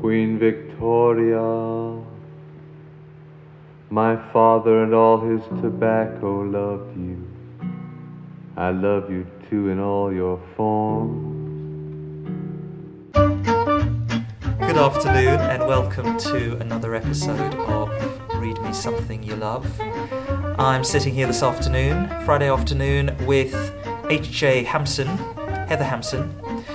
Queen Victoria, my father and all his tobacco loved you. I love you too in all your forms. Good afternoon and welcome to another episode of Read Me Something You Love. I'm sitting here this afternoon, Friday afternoon, with H.J. Hampson, Heather Hampson,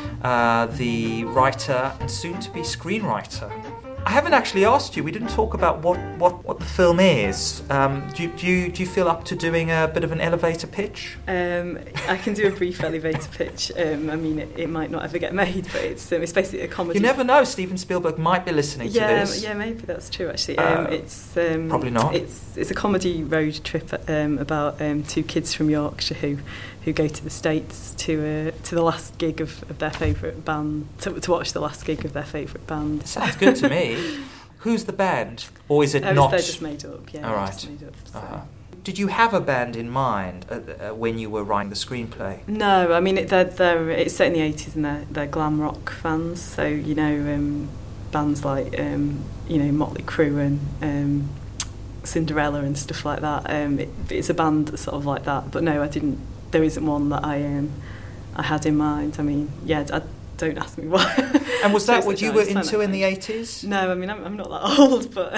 the writer and soon-to-be screenwriter. I haven't actually asked you, we didn't talk about what the film is. Do you feel up to doing a bit of an elevator pitch? I can do a brief elevator pitch. I mean, it might not ever get made, but it's basically a comedy. You never know, Steven Spielberg might be listening to this. Yeah, maybe that's true, actually. It's probably not. It's a comedy road trip about two kids from Yorkshire who go to the States to the last gig of their favourite band, to watch the last gig of their favourite band. Sounds good to me. Who's the band? Or is it not? They're just made up, yeah. All right. Just made up, so. Uh-huh. Did you have a band in mind when you were writing the screenplay? No, I mean, it's set in the 80s and they're glam rock fans, so, you know, bands like, Motley Crue and Cinderella and stuff like that. It's a band that's sort of like that, but no, there isn't one that I had in mind. I mean, don't ask me why. And was that what you were into in the 80s? No, I mean, I'm not that old, but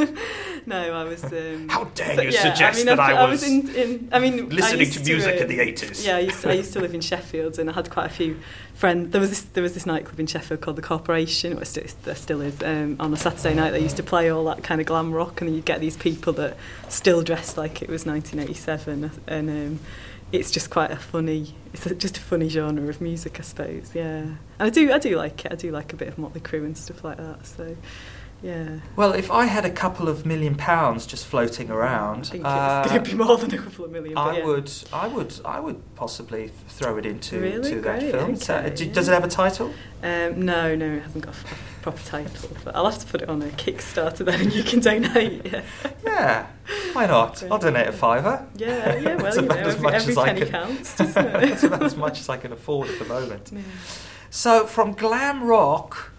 no, I was... How dare you suggest that I was listening to music in the 80s? Yeah, I used to live in Sheffield, and I had quite a few friends. There was this nightclub in Sheffield called the Corporation, which there still is. On a Saturday night, they used to play all that kind of glam rock, and then you'd get these people that still dressed like it was 1987, and... it's just quite just a funny genre of music, I suppose, yeah. And I do like it. I do like a bit of Motley Crue and stuff like that, so, yeah. Well, if I had a couple of £1 million just floating around... I think it's going to be more than a couple of million, I would possibly throw it into that film. Okay, Does it have a title? No, it hasn't got a proper title, but I'll have to put it on a Kickstarter then and you can donate, yeah. Yeah, why not? I'll donate a £5. Yeah, well, every penny counts, doesn't it? That's about as much as I can afford at the moment. Yeah. So, from glam rock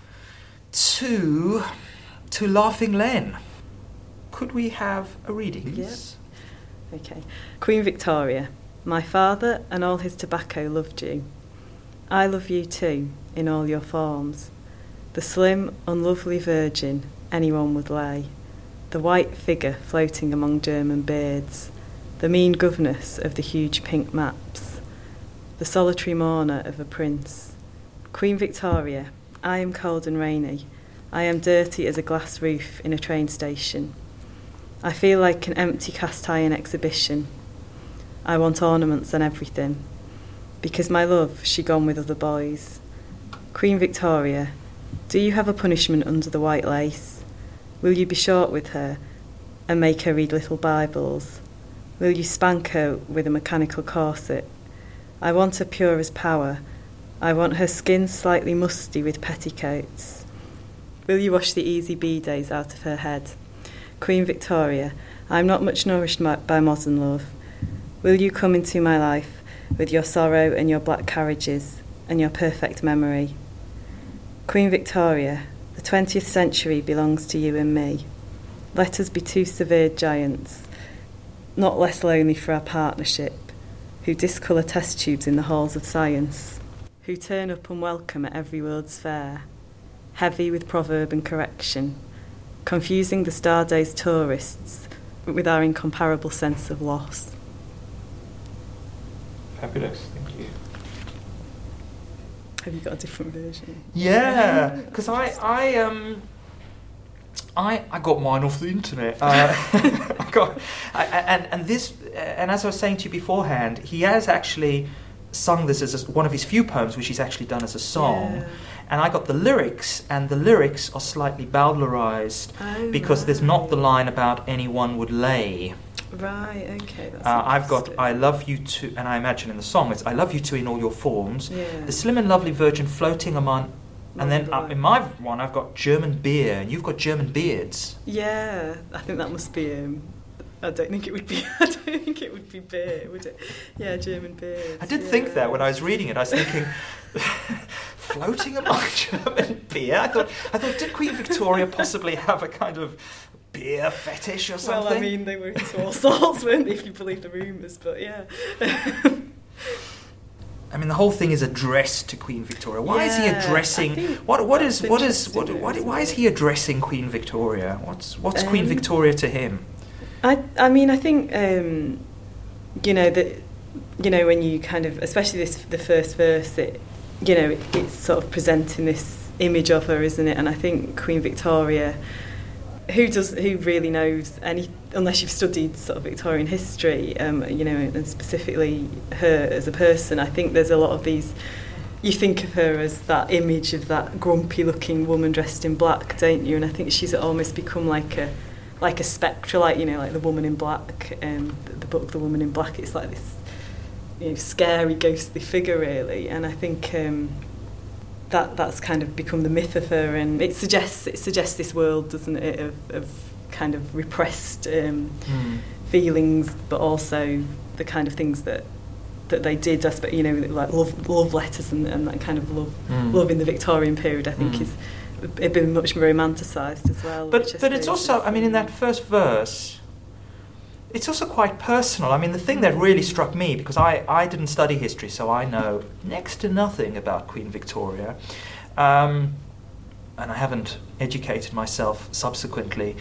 to Laughing Len, could we have a reading? Yes. Yeah. Okay. Queen Victoria, my father and all his tobacco loved you. I love you too, in all your forms. The slim, unlovely virgin anyone would lay, the white figure floating among German beards, the mean governess of the huge pink maps, the solitary mourner of a prince. Queen Victoria, I am cold and rainy. I am dirty as a glass roof in a train station. I feel like an empty cast iron exhibition. I want ornaments and everything, because my love, she gone with other boys. Queen Victoria, do you have a punishment under the white lace? Will you be short with her and make her read little Bibles? Will you spank her with a mechanical corset? I want her pure as power. I want her skin slightly musty with petticoats. Will you wash the easy B-days out of her head? Queen Victoria, I am not much nourished by modern love. Will you come into my life with your sorrow and your black carriages and your perfect memory? Queen Victoria, the 20th century belongs to you and me. Let us be two severed giants, not less lonely for our partnership, who discolour test tubes in the halls of science, who turn up unwelcome at every World's Fair, heavy with proverb and correction, confusing the Starday's tourists with our incomparable sense of loss. Fabulous, thank you. Have you got a different version? Yeah, because I got mine off the internet. And as I was saying to you beforehand, he has actually sung this as one of his few poems, which he's actually done as a song. Yeah. And I got the lyrics, and the lyrics are slightly Bowdlerized because there's not the line about anyone would lay. Right, okay. That's I've got I love you too, and I imagine in the song it's I love you too in all your forms. Yeah. The slim and lovely virgin floating among, and then in my one I've got German beer, and you've got German beards. Yeah, I think that must be. I don't think it would be beer, would it? Yeah, German beard. I did think that when I was reading it. I was thinking, floating among German beer. I thought, did Queen Victoria possibly have a kind of beer fetish or something? Well, I mean, they were into all sorts, weren't they, if you believe the rumours, but yeah. I mean, the whole thing is addressed to Queen Victoria. Why is he addressing? Why is he addressing Queen Victoria? What's Queen Victoria to him? I mean, I think when you kind of, especially the first verse, it's sort of presenting this image of her, isn't it? And I think Queen Victoria, who really knows unless you've studied sort of Victorian history, and specifically her as a person, I think there's a lot of these. You think of her as that image of that grumpy-looking woman dressed in black, don't you? And I think she's almost become like a spectre, like the Woman in Black, the book The Woman in Black. It's like this, scary, ghostly figure, really. And I think that's kind of become the myth of her, and it suggests this world, doesn't it, of kind of repressed feelings, but also the kind of things that they did, like love letters and that kind of love in the Victorian period, I think is it been much more romanticised as well. But it's also, I mean, in that first verse, it's also quite personal. I mean, the thing that really struck me, because I didn't study history, so I know next to nothing about Queen Victoria, and I haven't educated myself subsequently.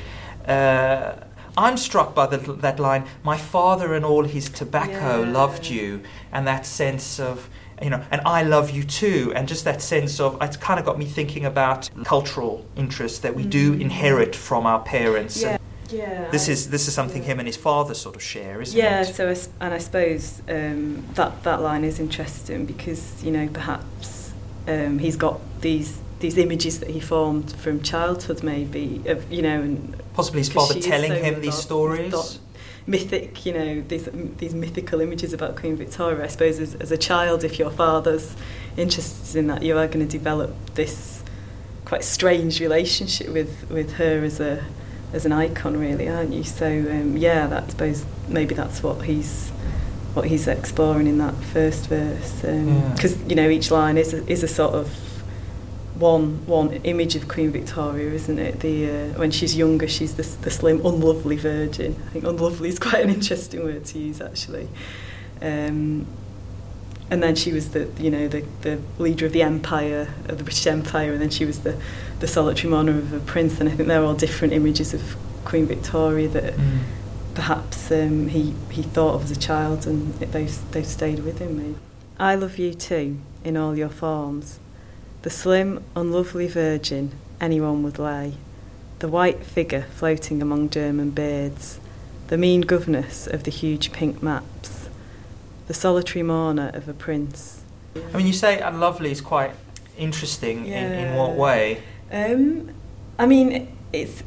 I'm struck by that line, "My father and all his tobacco loved you," and that sense of, and I love you too, and just that sense of, it's kind of got me thinking about cultural interests that we do inherit from our parents. Yeah. This is something him and his father sort of share, isn't it? Yeah. So, and I suppose that line is interesting because perhaps he's got these images that he formed from childhood, maybe of and possibly his father telling him these stories. Mythic, these mythical images about Queen Victoria. I suppose as a child, if your father's interested in that, you are going to develop this quite strange relationship with her as an icon, really, aren't you? So I suppose maybe that's what he's exploring in that first verse, because each line is a sort of one image of Queen Victoria, isn't it? When she's younger, she's the slim, unlovely virgin. I think unlovely is quite an interesting word to use, actually. And then she was the leader of the empire, of the British Empire, and then she was the solitary monarch of a prince. And I think they're all different images of Queen Victoria that perhaps he thought of as a child, and they've stayed with him. Maybe. I love you too, in all your forms. The slim, unlovely virgin anyone would lay, the white figure floating among German beards, the mean governess of the huge pink maps, the solitary mourner of a prince. I mean, you say unlovely is quite interesting. In what way? I mean, it's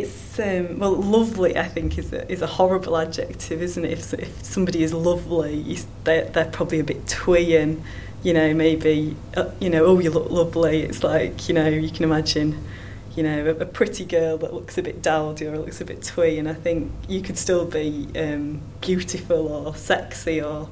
lovely, I think, is a horrible adjective, isn't it? If somebody is lovely, they're probably a bit twee, and maybe oh, you look lovely. It's like you can imagine a pretty girl that looks a bit dowdy or looks a bit twee, and I think you could still be beautiful or sexy or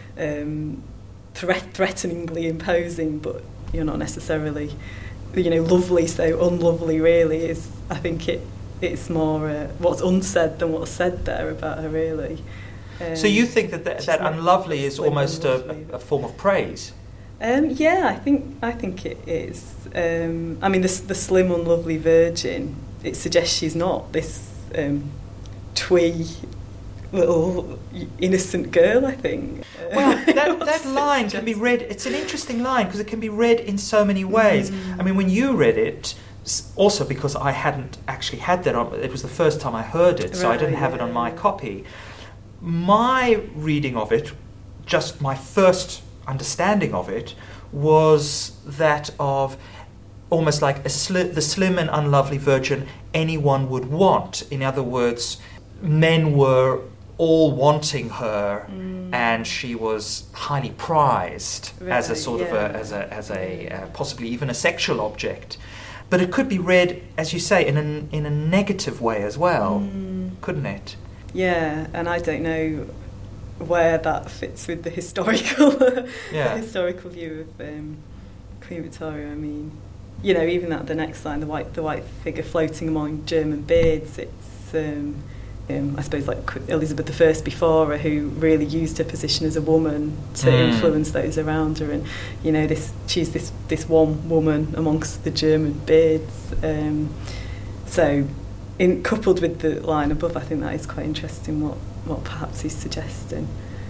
threateningly imposing, but you're not necessarily lovely. So unlovely really is, I think it's more what's unsaid than what's said there about her, really. So you think that unlovely is almost a form of praise? I think it is. I mean, the slim, unlovely virgin, it suggests she's not this twee little innocent girl, I think. Well, that line can be read, it's an interesting line because it can be read in so many ways. I mean, when you read it, also because I hadn't actually had that on, it was the first time I heard it, so I didn't have it on my copy. My reading of it, just my first understanding of it, was that of almost like the slim and unlovely virgin anyone would want. In other words, men were all wanting her, and she was highly prized as a sort of as a possibly even a sexual object. But it could be read, as you say, in a negative way as well, couldn't it? Yeah, and I don't know where that fits with the historical view of Queen Victoria, I mean, you know, even that the next line, the white figure floating among German beards, it's I suppose like Elizabeth I before her, who really used her position as a woman to influence those around her, and you know, she's this one woman amongst the German beards. So, coupled with the line above, I think that is quite interesting. What perhaps he's suggesting.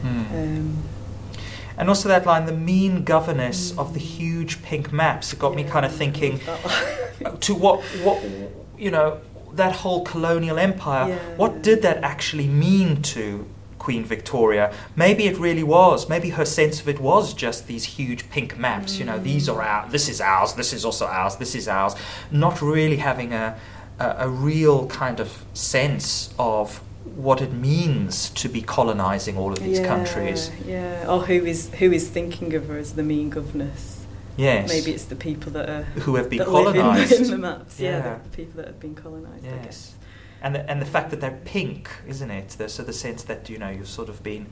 And also that line, the mean governess of the huge pink maps, it got me kind of thinking to what you know, that whole colonial empire, what did that actually mean to Queen Victoria? Maybe it really was. Maybe her sense of it was just these huge pink maps, you know, these are ours, this is ours, this is also ours, this is ours, not really having a real kind of sense of what it means to be colonising all of these countries. Yeah, or who is thinking of her as the mean governess. Yes. Maybe it's the people who have been colonised in the maps. The people that have been colonised. Yes. I guess. And the fact that they're pink, isn't it? So the sense that, you know, you've sort of been.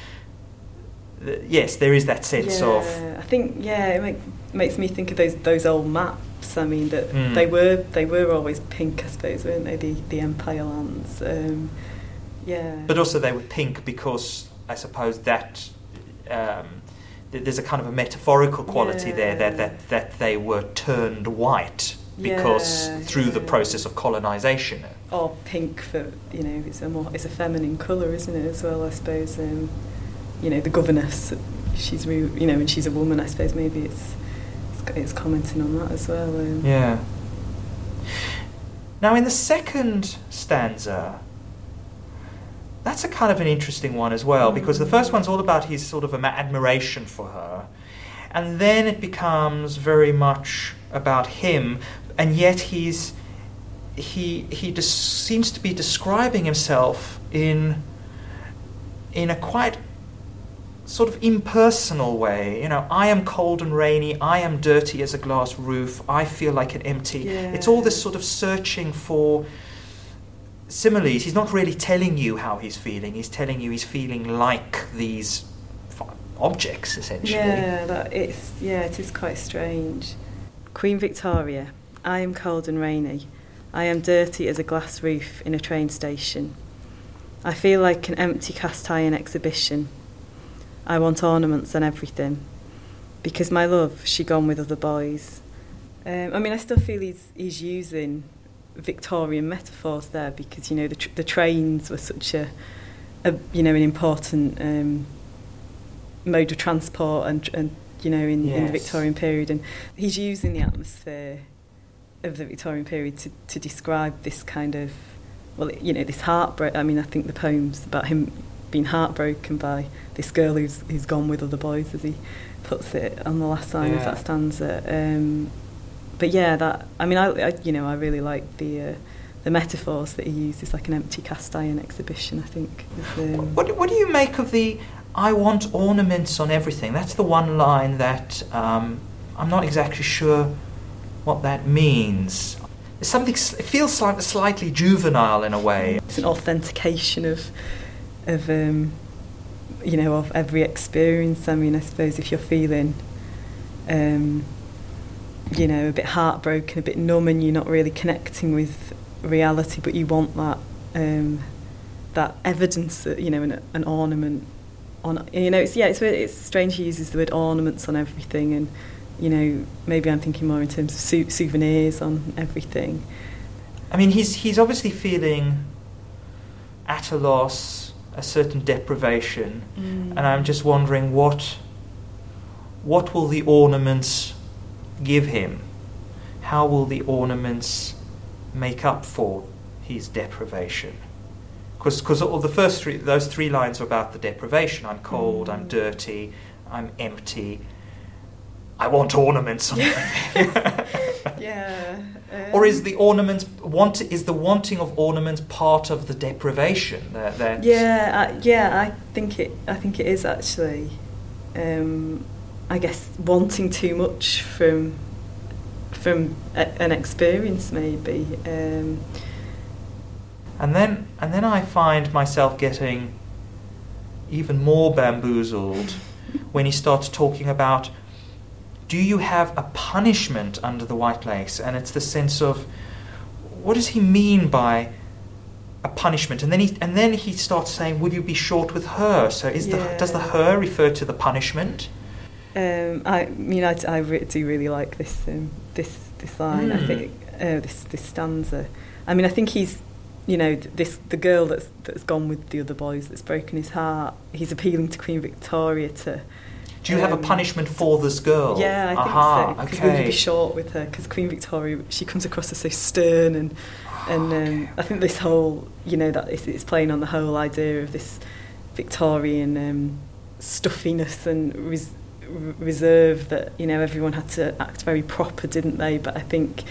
Yes, there is that sense of. I think it makes me think of those old maps. I mean that they were always pink, I suppose, weren't they? The Empire lands. But also they were pink because I suppose that. There's a kind of a metaphorical quality there that they were turned white because through the process of colonisation. Or pink for, you know, it's a feminine colour, isn't it, as well, I suppose. You know, the governess, she's, you know, when she's a woman, I suppose maybe it's commenting on that as well. Now in the second stanza, that's a kind of an interesting one as well, because the first one's all about his sort of admiration for her, and then it becomes very much about him, and yet he just seems to be describing himself in a quite sort of impersonal way. You know, I am cold and rainy, I am dirty as a glass roof, I feel like an empty. It's all this sort of searching for similes. He's not really telling you how he's feeling. He's telling you he's feeling like these objects, essentially. It is quite strange. Queen Victoria, I am cold and rainy. I am dirty as a glass roof in a train station. I feel like an empty cast iron exhibition. I want ornaments and everything. Because my love, she gone with other boys. I mean, I still feel he's using Victorian metaphors there, because, you know, the trains were such a you know, an important mode of transport and you know, in the Victorian period, and he's using the atmosphere of the Victorian period to describe this kind of, well, you know, this heartbreak. I mean, I think the poem's about him being heartbroken by this girl who's gone with other boys, as he puts it on the last line of that stanza. But that, I mean, I you know, I really like the metaphors that he uses, like an empty cast iron exhibition, I think. What do you make of the I want ornaments on everything? That's the one line that I'm not exactly sure what that means. There's something, it feels like slightly juvenile in a way. It's an authentication of you know, of every experience. I mean, I suppose if you're feeling you know, a bit heartbroken, a bit numb, and you're not really connecting with reality, but you want that that evidence that, you know, an ornament on, you know, it's strange he uses the word ornaments on everything, and, you know, maybe I'm thinking more in terms of souvenirs on everything. I mean, he's obviously feeling at a loss, a certain deprivation, and I'm just wondering what will the ornaments give him? How will the ornaments make up for his deprivation? Because all the first those three lines are about the deprivation. I'm cold, I'm dirty, I'm empty. I want ornaments on everything. Or is the wanting of ornaments part of the deprivation? I think it is actually. I guess wanting too much from an experience, maybe. And then I find myself getting even more bamboozled when he starts talking about do you have a punishment under the white lace? And it's the sense of, what does he mean by a punishment? And then he starts saying, will you be short with her? So does the her refer to the punishment? I do really like this line. I think this stanza. I mean, I think he's, the girl that's gone with the other boys, that's broken his heart. He's appealing to Queen Victoria to. Do you have a punishment for this girl? Yeah, I think so. Because will you be short with her? Because Queen Victoria, she comes across as so stern, and I think this whole, that it's playing on the whole idea of this Victorian stuffiness and reserve that everyone had to act very proper, didn't they? But I think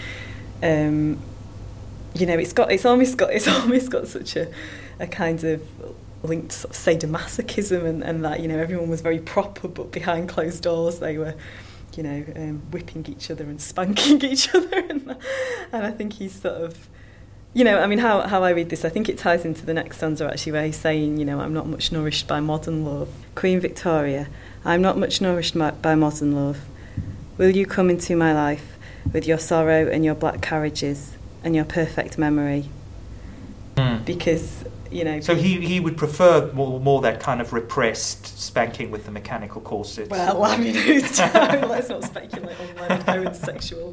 it's almost got such a kind of linked sort of sadomasochism and that everyone was very proper, but behind closed doors they were whipping each other and spanking each other, and I think he's sort of how I read this, I think it ties into the next stanza actually, where he's saying, I'm not much nourished by modern love. Queen Victoria, I'm not much nourished by modern love. Will you come into my life with your sorrow and your black carriages and your perfect memory? Because, So he would prefer more that kind of repressed spanking with the mechanical corset. Well, I mean, let's not speculate on Leonard Cohen's sexual,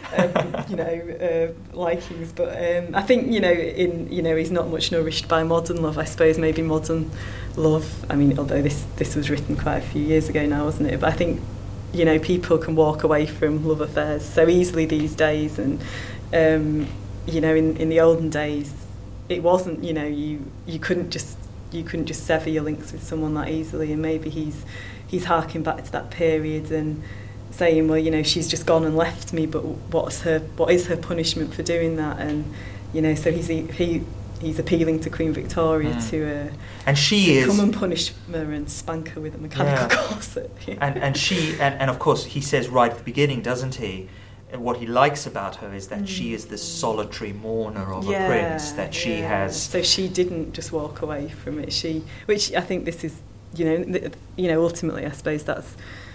likings. But I think, he's not much nourished by modern love. I suppose maybe modern love, I mean, although this was written quite a few years ago now, wasn't it? But I think, people can walk away from love affairs so easily these days. And, in the olden days, it wasn't, you couldn't just sever your links with someone that easily, and maybe he's harking back to that period and saying, well, she's just gone and left me, but what is her punishment for doing that? And so he's appealing to Queen Victoria to come and punish her and spank her with a mechanical corset. And of course he says right at the beginning, doesn't he? What he likes about her is that she is this solitary mourner of a prince, that she has. So she didn't just walk away from it. Which I think this is, ultimately, I suppose that's,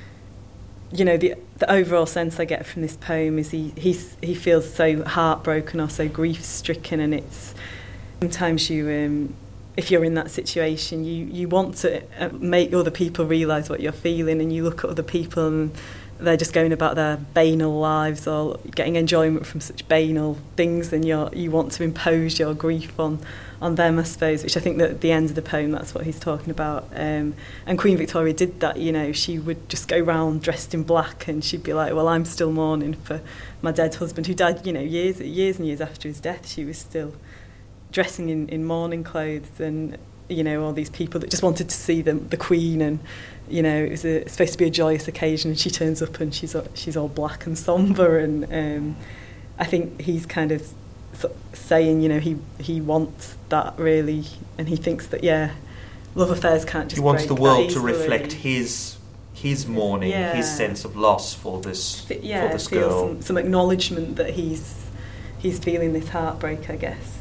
the overall sense I get from this poem is he feels so heartbroken or so grief-stricken, and it's sometimes you, if you're in that situation, you want to make other people realise what you're feeling, and you look at other people and they're just going about their banal lives or getting enjoyment from such banal things, and you want to impose your grief on them, I suppose, which I think that at the end of the poem that's what he's talking about. And Queen Victoria did that, she would just go round dressed in black, and she'd be like, well, I'm still mourning for my dead husband who died, years and years after his death. She was still dressing in mourning clothes, and all these people that just wanted to see the Queen, and it was supposed to be a joyous occasion, and she turns up and she's all black and sombre, and I think he's kind of saying, he wants that really, and he thinks that love affairs can't just. He wants the world to reflect his mourning, his sense of loss for this girl. Some acknowledgement that he's feeling this heartbreak, I guess.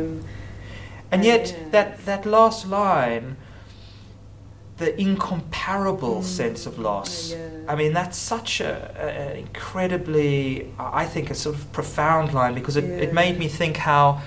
And yet that last line, the incomparable sense of loss. I mean, that's such an incredibly, I think, a sort of profound line, because it made me think how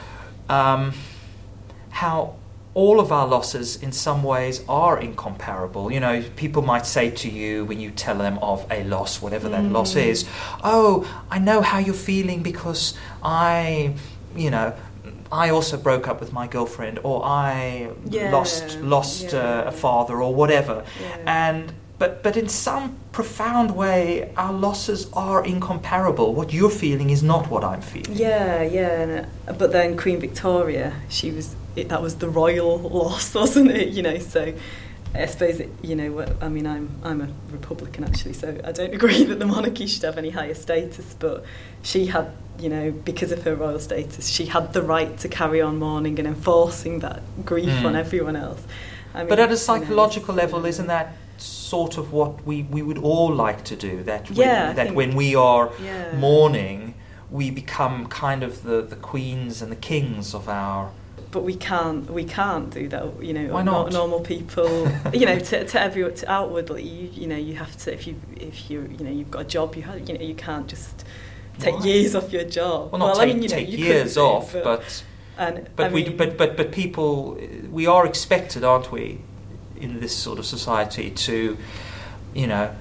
all of our losses in some ways are incomparable. People might say to you when you tell them of a loss, whatever that loss is, oh, I know how you're feeling because I also broke up with my girlfriend, or I lost a father, or whatever. But in some profound way, our losses are incomparable. What you're feeling is not what I'm feeling. But then Queen Victoria, that was the royal loss, wasn't it? So I suppose I mean, I'm a Republican actually, so I don't agree that the monarchy should have any higher status, but she had, because of her royal status, she had the right to carry on mourning and enforcing that grief on everyone else. I mean, but at a psychological level, isn't that sort of what we would all like to do? When we are mourning, we become kind of the queens and the kings of our but we can't do that. You know, why not? Normal people, you know, to everyone, to outwardly, you know, you have to, if you you know, you've got a job, you can't just take years off your job. Well, not take years off, but people, we are expected, aren't we, in this sort of society to, you know,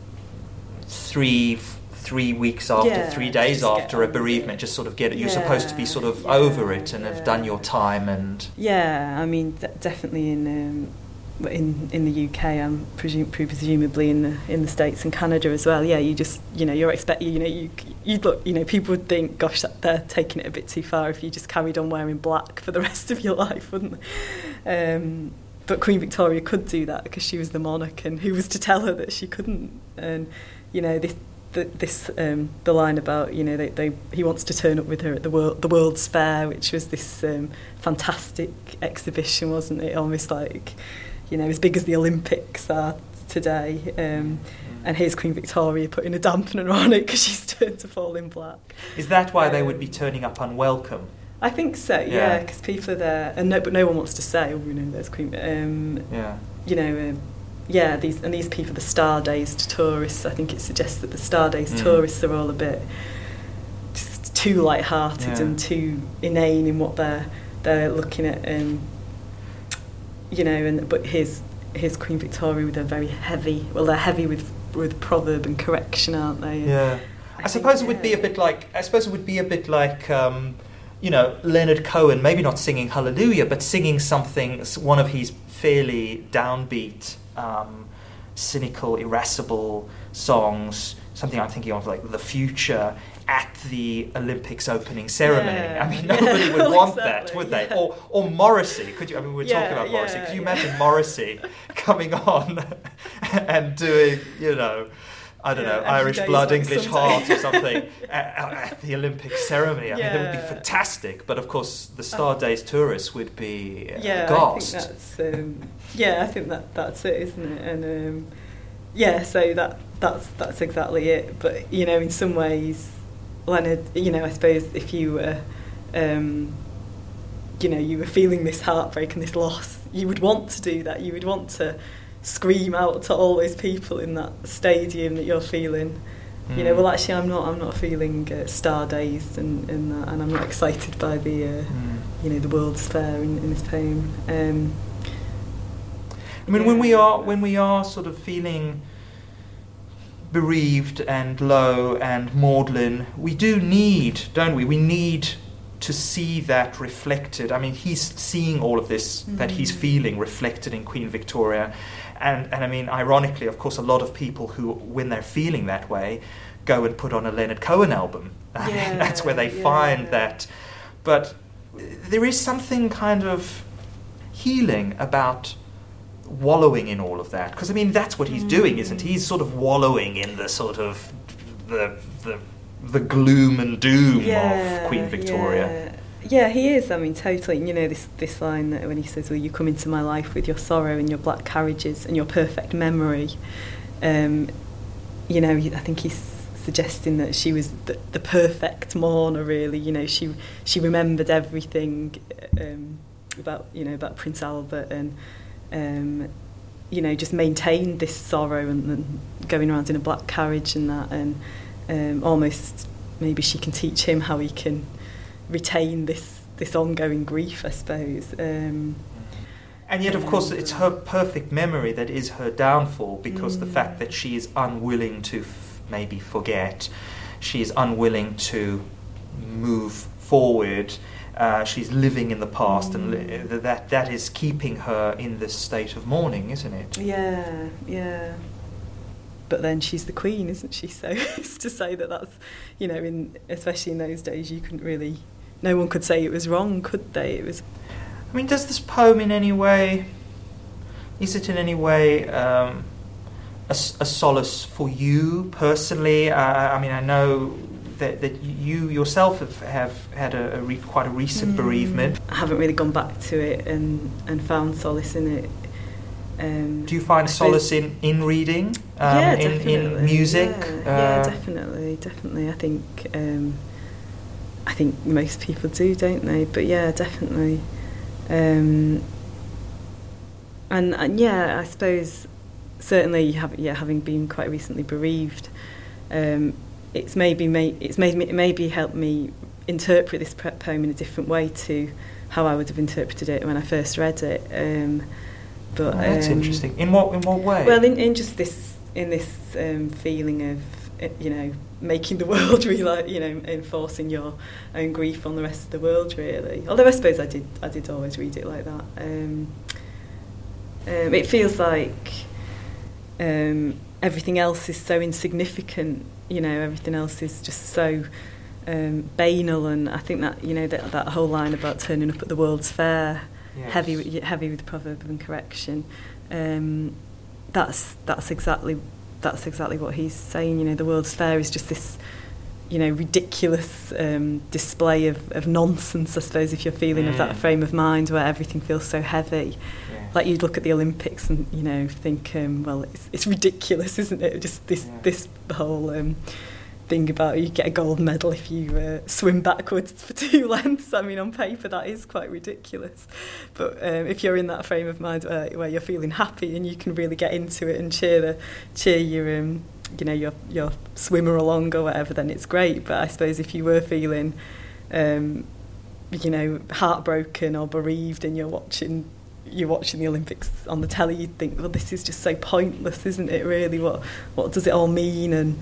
3 weeks after, 3 days after a bereavement, just sort of get it. You're supposed to be sort of over it and have done your time. And I mean, definitely in the UK, and presumably in the States and Canada as well. Yeah, you just, you know, you're expecting, you know, you look, you know, people would think, gosh, they're taking it a bit too far if you just carried on wearing black for the rest of your life, wouldn't they? But Queen Victoria could do that because she was the monarch, and who was to tell her that she couldn't? And you know, the line about, you know, he wants to turn up with her at the World's Fair, which was this fantastic exhibition, wasn't it? Almost like, you know, as big as the Olympics are today. And here's Queen Victoria putting a dampener on it because she's turned to fall in black. Is that why they would be turning up unwelcome? I think so, yeah, because people are there, but no one wants to say, oh, you know, there's Queen. You know, these people, the star-dazed tourists. I think it suggests that the star-dazed tourists are all a bit just too light-hearted and too inane in what they're looking at. You know, but here's Queen Victoria with a very heavy. Well, they're heavy with proverb and correction, aren't they? Yeah, I suppose it would be a bit like. You know, Leonard Cohen, maybe not singing Hallelujah, but singing one of his fairly downbeat, cynical, irascible songs, something I'm thinking of like The Future, at the Olympics opening ceremony. I mean, nobody would want that, would they? Or Morrissey. Could you? I mean, we're talking about Morrissey. Could you imagine Morrissey coming on and doing, you know, I don't know, Irish Blood, English Heart or something at the Olympic ceremony. I mean, that would be fantastic. But of course, the star-dazed tourists would be aghast. I think that's it, isn't it? And so that's exactly it. But you know, in some ways, Leonard, you know, I suppose if you were, you know, you were feeling this heartbreak and this loss, you would want to do that. You would want to scream out to all those people in that stadium that you're feeling, you know, well, actually I'm not feeling star-dazed and that, and I'm not excited by the you know, the World's Fair in this poem. I mean, when we are sort of feeling bereaved and low and maudlin, we do need, don't we? We need to see that reflected. I mean, he's seeing all of this that he's feeling reflected in Queen Victoria. And I mean, ironically, of course, a lot of people who, when they're feeling that way, go and put on a Leonard Cohen album. I mean, that's where they find that. But there is something kind of healing about wallowing in all of that. Because, I mean, that's what he's doing, isn't he? He's sort of wallowing in the sort of the gloom and doom of Queen Victoria. Yeah, he is. I mean, totally. You know, this line that when he says, "Well, you come into my life with your sorrow and your black carriages and your perfect memory." You know, I think he's suggesting that she was the perfect mourner. Really, you know, she remembered everything about Prince Albert and you know, just maintained this sorrow and going around in a black carriage and that, and almost maybe she can teach him how he can retain this ongoing grief, I suppose. And yet, of course, it's her perfect memory that is her downfall, because the fact that she is unwilling to maybe forget, she is unwilling to move forward, she's living in the past, and that is keeping her in this state of mourning, isn't it? Yeah. But then she's the queen, isn't she? So it's to say that's, you know, especially in those days, you couldn't really. No one could say it was wrong, could they? It was. I mean, does this poem in any way? Is it in any way a solace for you personally? I mean, I know that you yourself have had quite a recent bereavement. I haven't really gone back to it and found solace in it. Do you find solace in reading? In music? Yeah, definitely. I think most people do, don't they? But yeah, definitely. And yeah, I suppose certainly having been quite recently bereaved, it's maybe helped me interpret this poem in a different way to how I would have interpreted it when I first read it. But that's interesting. In what way? Well, in just this feeling of making the world realise, enforcing your own grief on the rest of the world, really. Although I suppose I did always read it like that. It feels like everything else is so insignificant. Everything else is just so banal, and I think that that whole line about turning up at the World's Fair, yes, heavy with proverb and correction. That's exactly what he's saying. The World's Fair is just this, ridiculous display of nonsense, I suppose, if you're feeling of that frame of mind where everything feels so heavy. Yes. Like you'd look at the Olympics and, think, well, it's ridiculous, isn't it? Just this whole thing about you get a gold medal if you swim backwards for 2 lengths. I mean, on paper that is quite ridiculous. But if you're in that frame of mind where you're feeling happy and you can really get into it and cheer your your swimmer along or whatever, then it's great. But I suppose if you were feeling heartbroken or bereaved and you're watching the Olympics on the telly, you'd think, well, this is just so pointless, isn't it, really? What does it all mean? And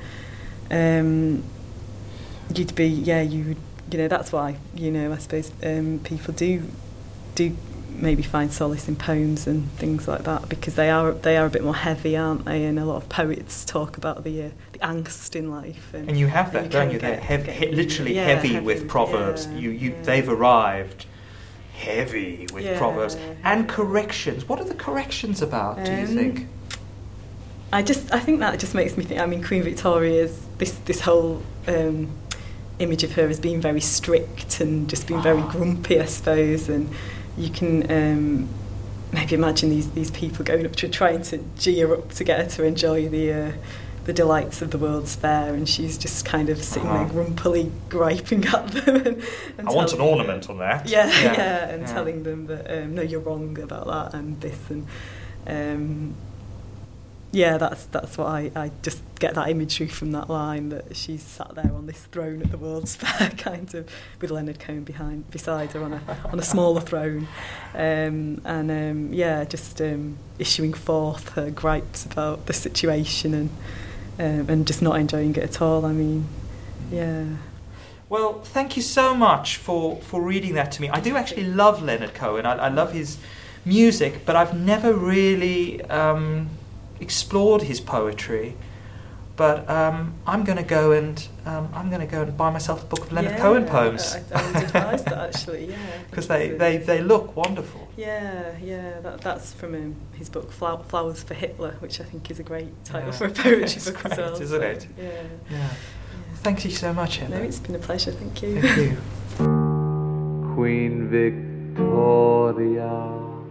you'd be, you would, that's why, I suppose people do maybe find solace in poems and things like that, because they are a bit more heavy, aren't they? And a lot of poets talk about the angst in life. And you have that, don't you? They're heavy with proverbs. They've arrived heavy with proverbs and corrections. What are the corrections about, do you think? I think that just makes me think. I mean, Queen Victoria's this whole image of her as being very strict and just being very grumpy, I suppose. And you can maybe imagine these people going up to her, trying to gee her up to get her to enjoy the delights of the World's Fair, and she's just kind of sitting there grumpily griping at them. And I want an ornament on that. Telling them that no, you're wrong about that and this and. That's what I just get that imagery from that line, that she's sat there on this throne at the World's Fair, kind of with Leonard Cohen beside her on a smaller throne, just issuing forth her gripes about the situation and just not enjoying it at all. I mean, yeah. Well, thank you so much for reading that to me. I do actually love Leonard Cohen. I love his music, but I've never really explored his poetry, but I'm going to go and buy myself a book of Leonard Cohen poems. I would advise that, actually, because they look wonderful. That's from his book Flowers for Hitler, which I think is a great title for a poetry book as well. Isn't it? Thank you so much, Emma. No, it's been a pleasure. Thank you. Thank you. Queen Victoria,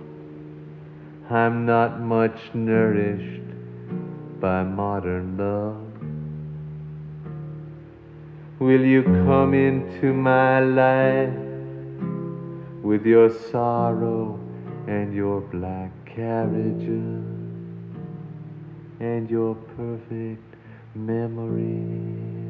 I'm not much nourished by modern love. Will you come into my life with your sorrow and your black carriages and your perfect memory?